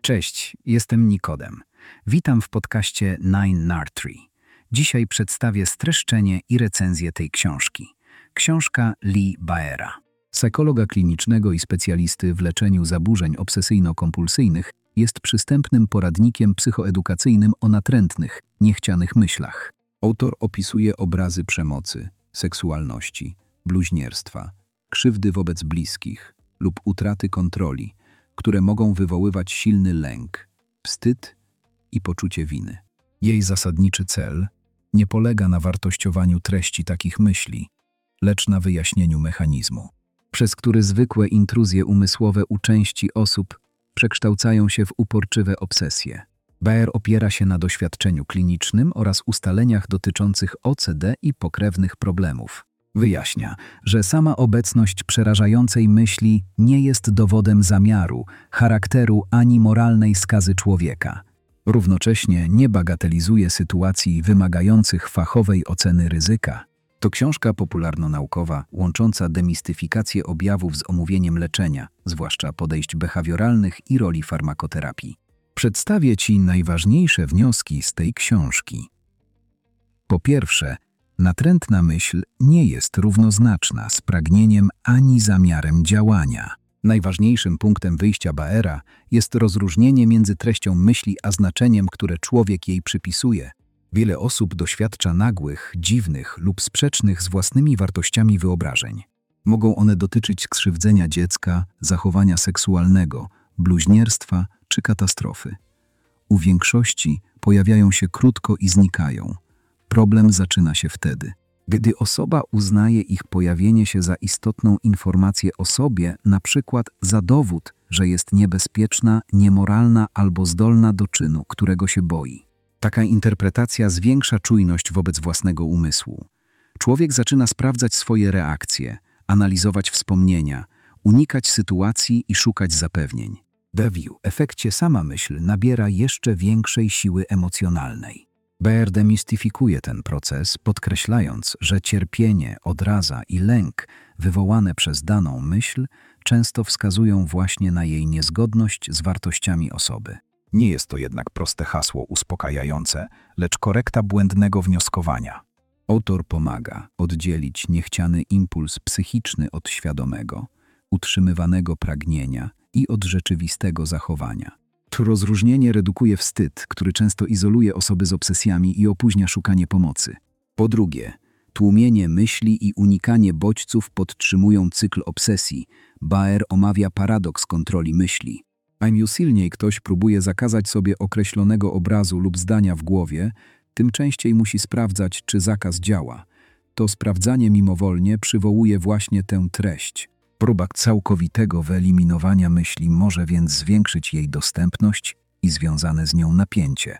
Cześć, jestem Nikodem. Witam w podcaście Nine Nartree. Dzisiaj przedstawię streszczenie i recenzję tej książki. Książka Lee Baera, psychologa klinicznego i specjalisty w leczeniu zaburzeń obsesyjno-kompulsyjnych, jest przystępnym poradnikiem psychoedukacyjnym o natrętnych, niechcianych myślach. Autor opisuje obrazy przemocy, seksualności, bluźnierstwa, krzywdy wobec bliskich lub utraty kontroli, które mogą wywoływać silny lęk, wstyd i poczucie winy. Jej zasadniczy cel nie polega na wartościowaniu treści takich myśli, lecz na wyjaśnieniu mechanizmu, przez który zwykłe intruzje umysłowe u części osób przekształcają się w uporczywe obsesje. Baer opiera się na doświadczeniu klinicznym oraz ustaleniach dotyczących OCD i pokrewnych problemów. Wyjaśnia, że sama obecność przerażającej myśli nie jest dowodem zamiaru, charakteru ani moralnej skazy człowieka. Równocześnie nie bagatelizuje sytuacji wymagających fachowej oceny ryzyka. To książka popularno-naukowa łącząca demistyfikację objawów z omówieniem leczenia, zwłaszcza podejść behawioralnych i roli farmakoterapii. Przedstawię Ci najważniejsze wnioski z tej książki. Po pierwsze, natrętna myśl nie jest równoznaczna z pragnieniem ani zamiarem działania. Najważniejszym punktem wyjścia Baera jest rozróżnienie między treścią myśli a znaczeniem, które człowiek jej przypisuje. Wiele osób doświadcza nagłych, dziwnych lub sprzecznych z własnymi wartościami wyobrażeń. Mogą one dotyczyć skrzywdzenia dziecka, zachowania seksualnego, bluźnierstwa czy katastrofy. U większości pojawiają się krótko i znikają. Problem zaczyna się wtedy, gdy osoba uznaje ich pojawienie się za istotną informację o sobie, na przykład za dowód, że jest niebezpieczna, niemoralna albo zdolna do czynu, którego się boi. Taka interpretacja zwiększa czujność wobec własnego umysłu. Człowiek zaczyna sprawdzać swoje reakcje, analizować wspomnienia, unikać sytuacji i szukać zapewnień. W efekcie sama myśl nabiera jeszcze większej siły emocjonalnej. Baer demistyfikuje ten proces, podkreślając, że cierpienie, odraza i lęk wywołane przez daną myśl często wskazują właśnie na jej niezgodność z wartościami osoby. Nie jest to jednak proste hasło uspokajające, lecz korekta błędnego wnioskowania. Autor pomaga oddzielić niechciany impuls psychiczny od świadomego, utrzymywanego pragnienia i od rzeczywistego zachowania. To rozróżnienie redukuje wstyd, który często izoluje osoby z obsesjami i opóźnia szukanie pomocy. Po drugie, tłumienie myśli i unikanie bodźców podtrzymują cykl obsesji. Baer omawia paradoks kontroli myśli. Im silniej ktoś próbuje zakazać sobie określonego obrazu lub zdania w głowie, tym częściej musi sprawdzać, czy zakaz działa. To sprawdzanie mimowolnie przywołuje właśnie tę treść. Próba całkowitego wyeliminowania myśli może więc zwiększyć jej dostępność i związane z nią napięcie.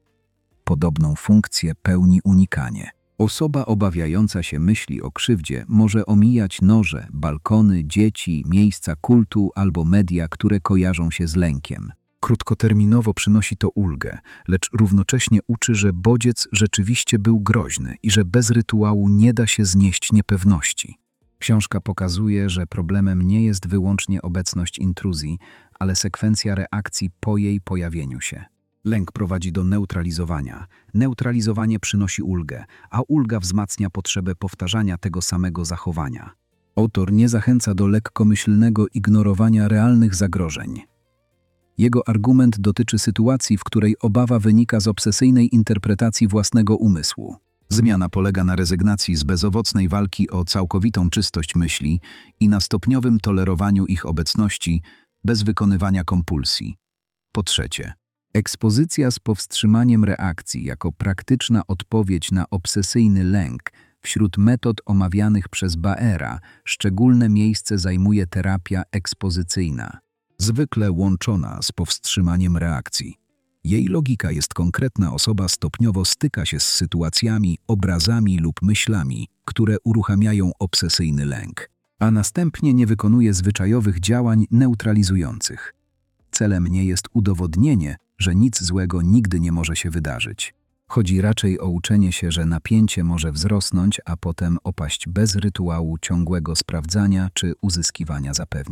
Podobną funkcję pełni unikanie. Osoba obawiająca się myśli o krzywdzie może omijać noże, balkony, dzieci, miejsca kultu albo media, które kojarzą się z lękiem. Krótkoterminowo przynosi to ulgę, lecz równocześnie uczy, że bodziec rzeczywiście był groźny i że bez rytuału nie da się znieść niepewności. Książka pokazuje, że problemem nie jest wyłącznie obecność intruzji, ale sekwencja reakcji po jej pojawieniu się. Lęk prowadzi do neutralizowania. Neutralizowanie przynosi ulgę, a ulga wzmacnia potrzebę powtarzania tego samego zachowania. Autor nie zachęca do lekkomyślnego ignorowania realnych zagrożeń. Jego argument dotyczy sytuacji, w której obawa wynika z obsesyjnej interpretacji własnego umysłu. Zmiana polega na rezygnacji z bezowocnej walki o całkowitą czystość myśli i na stopniowym tolerowaniu ich obecności bez wykonywania kompulsji. Po trzecie, ekspozycja z powstrzymaniem reakcji jako praktyczna odpowiedź na obsesyjny lęk. Wśród metod omawianych przez Baera szczególne miejsce zajmuje terapia ekspozycyjna, zwykle łączona z powstrzymaniem reakcji. Jej logika jest konkretna: osoba stopniowo styka się z sytuacjami, obrazami lub myślami, które uruchamiają obsesyjny lęk, a następnie nie wykonuje zwyczajowych działań neutralizujących. Celem nie jest udowodnienie, że nic złego nigdy nie może się wydarzyć. Chodzi raczej o uczenie się, że napięcie może wzrosnąć, a potem opaść bez rytuału ciągłego sprawdzania czy uzyskiwania zapewnień.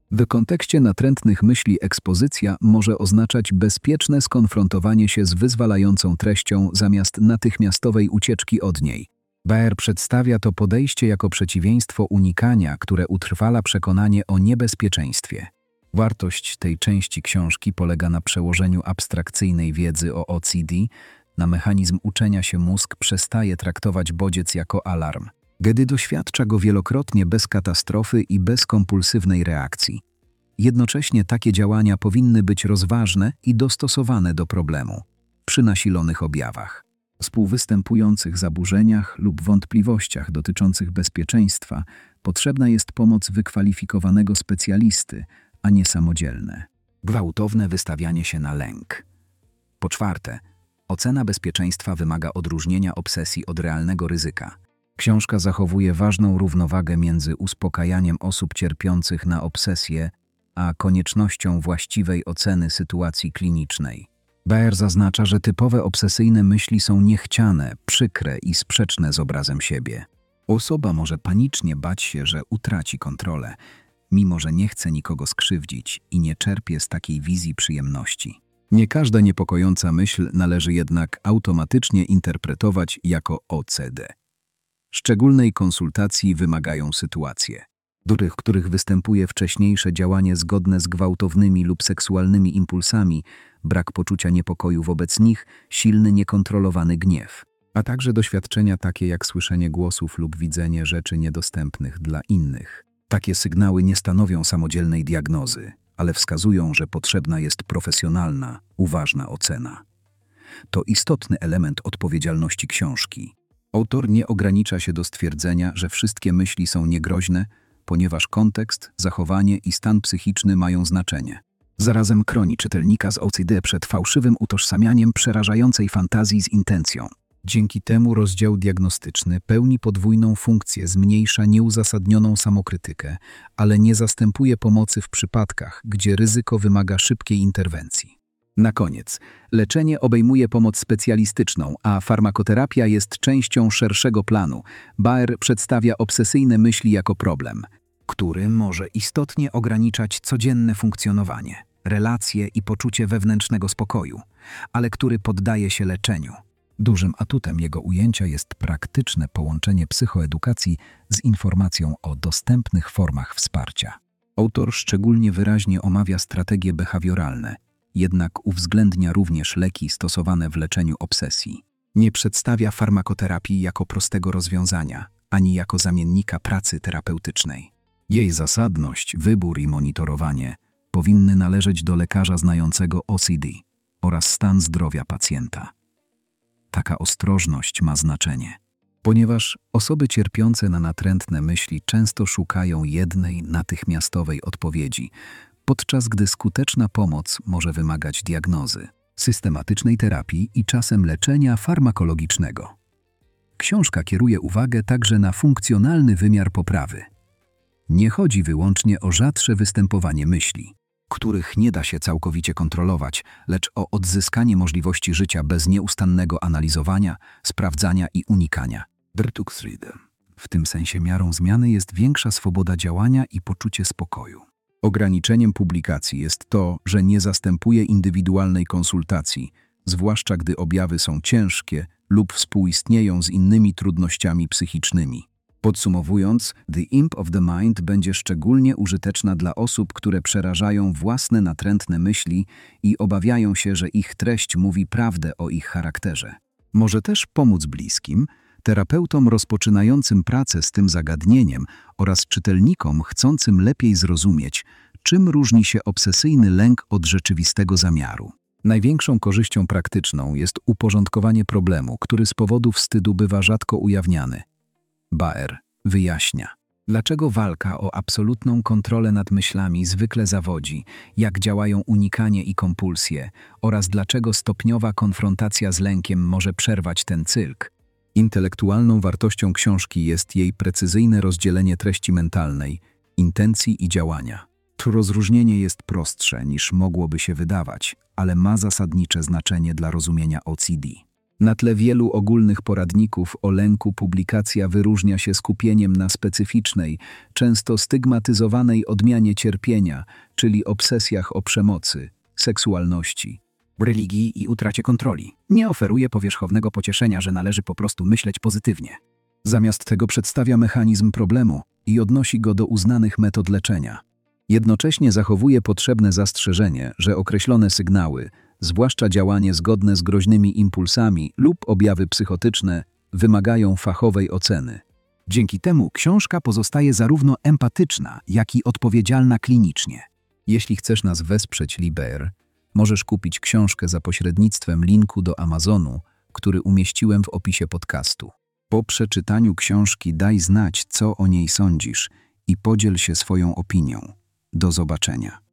W kontekście natrętnych myśli ekspozycja może oznaczać bezpieczne skonfrontowanie się z wyzwalającą treścią zamiast natychmiastowej ucieczki od niej. Baer przedstawia to podejście jako przeciwieństwo unikania, które utrwala przekonanie o niebezpieczeństwie. Wartość tej części książki polega na przełożeniu abstrakcyjnej wiedzy o OCD na mechanizm uczenia się. Mózg przestaje traktować bodziec jako alarm, gdy doświadcza go wielokrotnie bez katastrofy i bez kompulsywnej reakcji. Jednocześnie takie działania powinny być rozważne i dostosowane do problemu przy nasilonych objawach, współwystępujących zaburzeniach lub wątpliwościach dotyczących bezpieczeństwa. Potrzebna jest pomoc wykwalifikowanego specjalisty, a nie samodzielne. Gwałtowne wystawianie się na lęk. Po czwarte, ocena bezpieczeństwa wymaga odróżnienia obsesji od realnego ryzyka. Książka zachowuje ważną równowagę między uspokajaniem osób cierpiących na obsesję, a koniecznością właściwej oceny sytuacji klinicznej. Baer zaznacza, że typowe obsesyjne myśli są niechciane, przykre i sprzeczne z obrazem siebie. Osoba może panicznie bać się, że utraci kontrolę, mimo że nie chce nikogo skrzywdzić i nie czerpie z takiej wizji przyjemności. Nie każda niepokojąca myśl należy jednak automatycznie interpretować jako OCD. Szczególnej konsultacji wymagają sytuacje, w których występuje wcześniejsze działanie zgodne z gwałtownymi lub seksualnymi impulsami, brak poczucia niepokoju wobec nich, silny, niekontrolowany gniew, a także doświadczenia takie jak słyszenie głosów lub widzenie rzeczy niedostępnych dla innych. Takie sygnały nie stanowią samodzielnej diagnozy, ale wskazują, że potrzebna jest profesjonalna, uważna ocena. To istotny element odpowiedzialności książki. Autor nie ogranicza się do stwierdzenia, że wszystkie myśli są niegroźne, ponieważ kontekst, zachowanie i stan psychiczny mają znaczenie. Zarazem chroni czytelnika z OCD przed fałszywym utożsamianiem przerażającej fantazji z intencją. Dzięki temu rozdział diagnostyczny pełni podwójną funkcję, zmniejsza nieuzasadnioną samokrytykę, ale nie zastępuje pomocy w przypadkach, gdzie ryzyko wymaga szybkiej interwencji. Na koniec, leczenie obejmuje pomoc specjalistyczną, a farmakoterapia jest częścią szerszego planu. Baer przedstawia obsesyjne myśli jako problem, który może istotnie ograniczać codzienne funkcjonowanie, relacje i poczucie wewnętrznego spokoju, ale który poddaje się leczeniu. Dużym atutem jego ujęcia jest praktyczne połączenie psychoedukacji z informacją o dostępnych formach wsparcia. Autor szczególnie wyraźnie omawia strategie behawioralne, jednak uwzględnia również leki stosowane w leczeniu obsesji. Nie przedstawia farmakoterapii jako prostego rozwiązania, ani jako zamiennika pracy terapeutycznej. Jej zasadność, wybór i monitorowanie powinny należeć do lekarza znającego OCD oraz stan zdrowia pacjenta. Taka ostrożność ma znaczenie, ponieważ osoby cierpiące na natrętne myśli często szukają jednej, natychmiastowej odpowiedzi, podczas gdy skuteczna pomoc może wymagać diagnozy, systematycznej terapii i czasem leczenia farmakologicznego. Książka kieruje uwagę także na funkcjonalny wymiar poprawy. Nie chodzi wyłącznie o rzadsze występowanie myśli, których nie da się całkowicie kontrolować, lecz o odzyskanie możliwości życia bez nieustannego analizowania, sprawdzania i unikania. W tym sensie miarą zmiany jest większa swoboda działania i poczucie spokoju. Ograniczeniem publikacji jest to, że nie zastępuje indywidualnej konsultacji, zwłaszcza gdy objawy są ciężkie lub współistnieją z innymi trudnościami psychicznymi. Podsumowując, The Imp of the Mind będzie szczególnie użyteczna dla osób, które przerażają własne natrętne myśli i obawiają się, że ich treść mówi prawdę o ich charakterze. Może też pomóc bliskim, terapeutom rozpoczynającym pracę z tym zagadnieniem oraz czytelnikom chcącym lepiej zrozumieć, czym różni się obsesyjny lęk od rzeczywistego zamiaru. Największą korzyścią praktyczną jest uporządkowanie problemu, który z powodu wstydu bywa rzadko ujawniany. Baer wyjaśnia, dlaczego walka o absolutną kontrolę nad myślami zwykle zawodzi, jak działają unikanie i kompulsje oraz dlaczego stopniowa konfrontacja z lękiem może przerwać ten cykl. Intelektualną wartością książki jest jej precyzyjne rozdzielenie treści mentalnej, intencji i działania. To rozróżnienie jest prostsze niż mogłoby się wydawać, ale ma zasadnicze znaczenie dla rozumienia OCD. Na tle wielu ogólnych poradników o lęku publikacja wyróżnia się skupieniem na specyficznej, często stygmatyzowanej odmianie cierpienia, czyli obsesjach o przemocy, seksualności, religii i utracie kontroli. Nie oferuje powierzchownego pocieszenia, że należy po prostu myśleć pozytywnie. Zamiast tego przedstawia mechanizm problemu i odnosi go do uznanych metod leczenia. Jednocześnie zachowuje potrzebne zastrzeżenie, że określone sygnały, zwłaszcza działanie zgodne z groźnymi impulsami lub objawy psychotyczne, wymagają fachowej oceny. Dzięki temu książka pozostaje zarówno empatyczna, jak i odpowiedzialna klinicznie. Jeśli chcesz nas wesprzeć, Liber, możesz kupić książkę za pośrednictwem linku do Amazonu, który umieściłem w opisie podcastu. Po przeczytaniu książki daj znać, co o niej sądzisz i podziel się swoją opinią. Do zobaczenia.